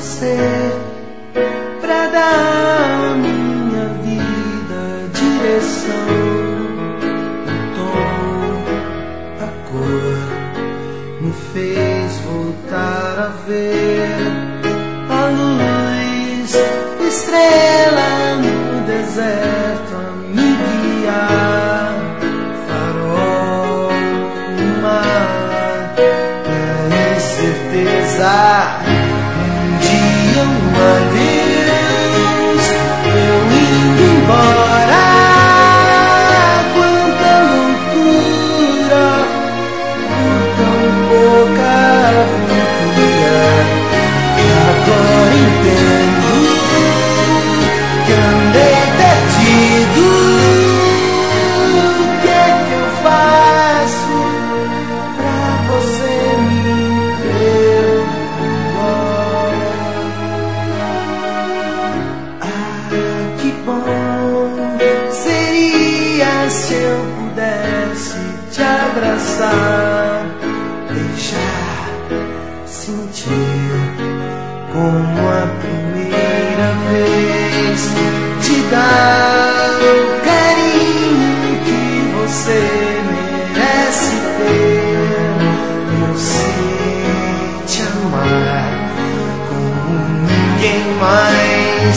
você pra dar à minha vida direção, o tom, a cor, me fez voltar a ver a luz, estrela no deserto a me guiar, farol no mar, pra incerteza. Um dia um adeus, eu indo embora. Quanta loucura, por tão pouca aventura. Agora entendo que andei perdido. O que é que eu faço pra você me perdoar? Ah, que bom seria se eu pudesse te abraçar, beijar, sentir como a primeira vez, te dar o carinho que você merece ter. Eu sei te amar como ninguém mais,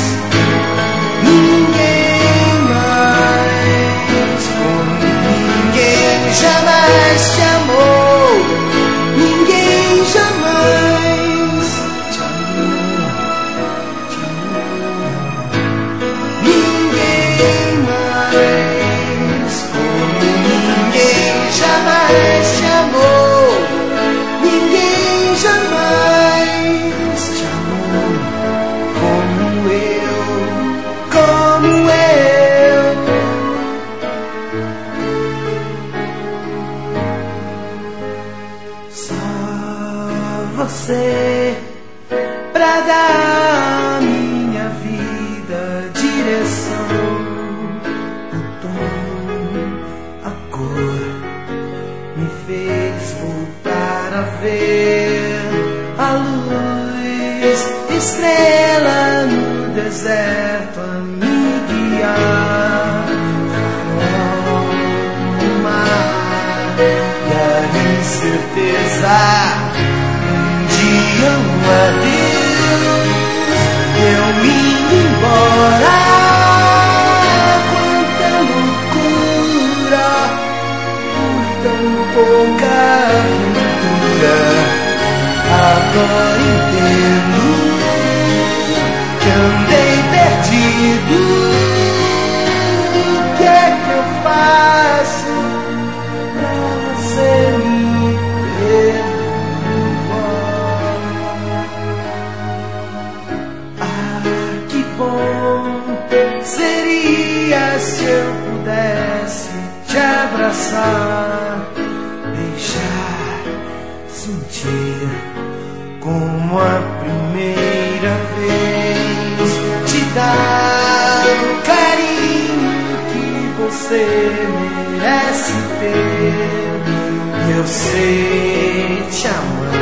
ninguém mais, como ninguém jamais te amou, ninguém jamais te amou, te amou. Ninguém mais, como ninguém jamais te amou, ninguém jamais te amou, como eu, como eu. Só você pra dar à minha vida direção, o tom, a cor, me fez voltar a ver a luz, estrela no deserto a me guiar, farol no mar, e a incerteza. Um dia um adeus, eu indo embora. Quanta loucura, por tão pouca aventura. Agora entendo que andei perdido. O que é que eu faço pra você me perdoar? Ah, que bom seria se eu pudesse te abraçar, beijar, sentir como a primeira vez, te dar o carinho que você merece ter. Eu sei te amar